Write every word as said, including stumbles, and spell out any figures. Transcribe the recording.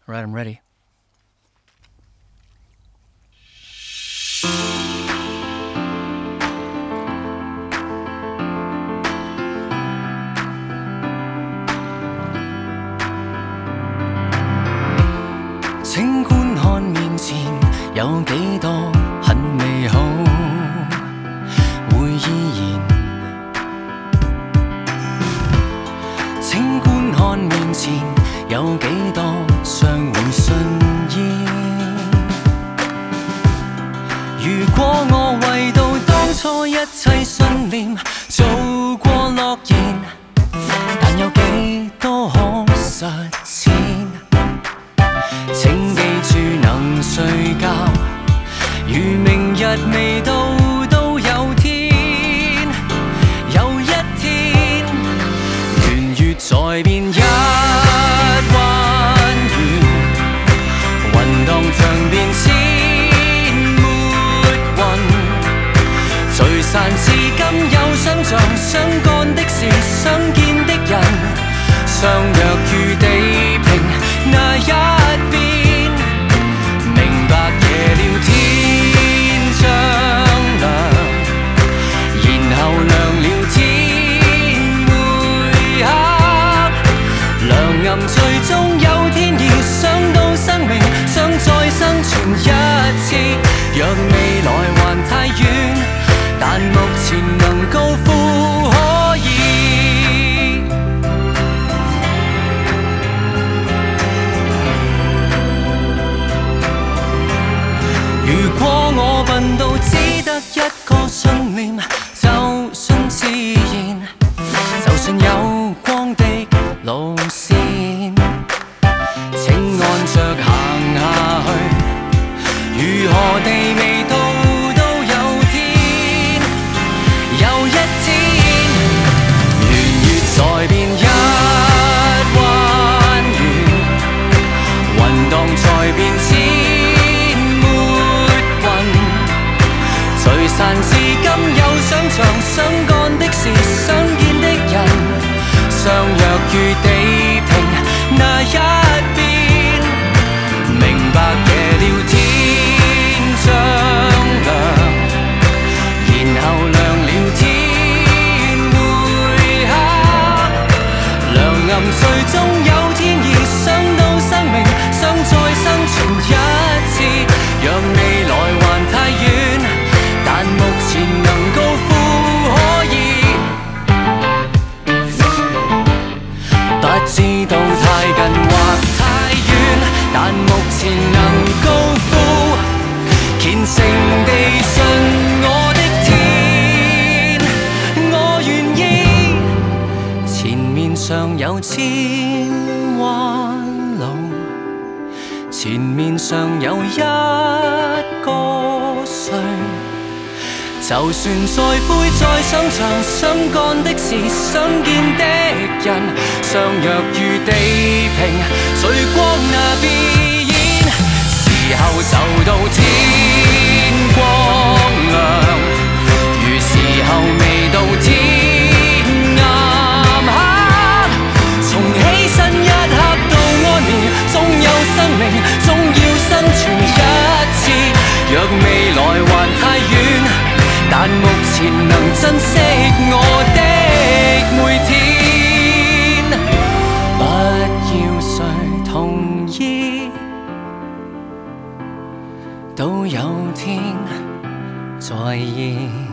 Alright, I'm ready. 請觀看面前有幾多很美好會依然，請觀看面前有幾多尚會順意。如果我為到當初一切信念做過諾言，但有幾多可實踐？請記住能睡覺，如明日未到都有天，有一天圓月在變一彎圓，雲蕩像變千抹雲，聚散至今有相撞，相干的事，相見的人，相約於地平那一邊，明白夜了天將亮，然後亮了天會黑，良暗最終有天意，想到生命想再生存一次，若未來還太遠，但目前能高呼可以。如果我笨到只得一個信念，就信自然，就信有光的路線，請按着行下去，如何地未到都有天，有一天圓月在變一彎圓，雲蕩在變千聚散至今有想像，相干的事，相見的人，相約於地平那一邊，明白夜了天將亮，然後亮了天會黑，良暗最終有天意，想到生命想再生存一次，若未來還太遠，但目前能高呼可以，不知道太近或太遠，但目前能高呼，虔誠地信我的天，我願意。前面尚有千彎路，前面尚有一個誰，就算再灰再想像，相干的事，相見的人，相約於地平最光那邊，時候就到天光亮，如時候未到天暗黑，從起身一刻到安眠，終有生命，終要生存一次，若未來還太遠，但目前能珍惜我的每天，不要誰同意，都有天在意。